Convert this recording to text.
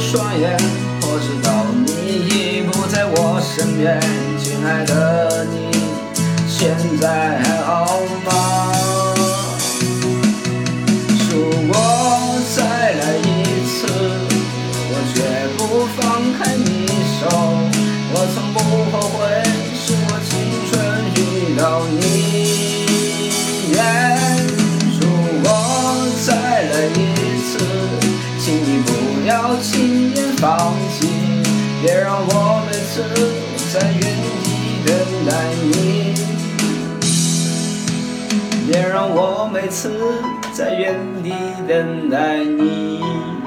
双眼，我知道你已不在我身边。亲爱的你，现在还好吗？如果再来一次，我绝不放开你手。我从不后悔，是我青春遇到你。如果再来一次，请你不要轻言放弃，别让我每次在原地等待你，别让我每次在原地等待你。